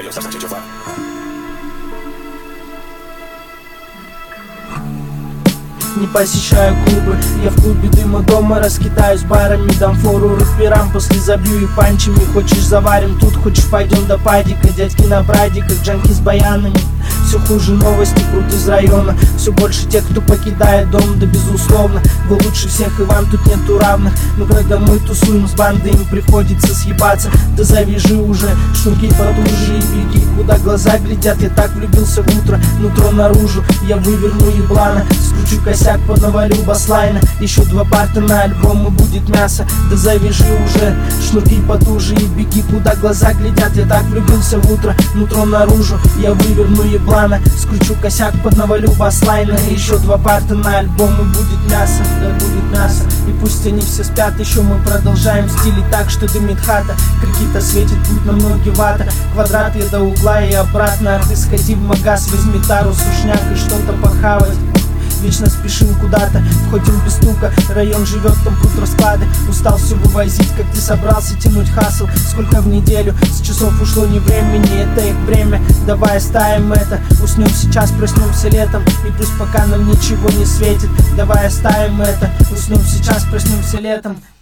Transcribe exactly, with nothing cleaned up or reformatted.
Не посещаю клубы, я в клубе дыма дома раскидаюсь барами, дам фору рэперам, после забью и панчами. Хочешь заварим тут, хочешь пойдем до падика, дядьки на прадиках, джанки с баянами. Все хуже новости крут из района, все больше тех, кто покидает дом, да безусловно вы лучше всех и вам тут нету равных. Но когда мы тусуем с бандой, им приходится съебаться. Да завяжи уже шнурки потуже и беги, куда глаза глядят. Я так влюбился в утро, нутро наружу, я выверну еблана, скручу косяк, поднавалю баслайна. Еще два парта на альбом и будет мясо. Да завяжи уже шнурки потуже и беги, куда глаза глядят. Я так влюбился в утро, нутро наружу, я выверну еблана, скручу косяк, поднавалю баслайна. Еще два парта на альбом и будет мясо, да будет мясо. И пусть они все спят, еще мы продолжаем в стиле так, что дымит хата. Крики-то светит, путь на многие вата. Квадрат я до угла и обратно, а ты сходи в магаз, возьми тару, сушняк и что-то похавать. Вечно спешим куда-то, входим без стука, район живет, там путь расклады. Устал все вывозить, как ты собрался тянуть хасл. Сколько в неделю, с часов ушло не времени, это их время. Давай оставим это, уснем сейчас, проснемся летом. И пусть пока нам ничего не светит, давай оставим это, уснем сейчас, проснемся летом.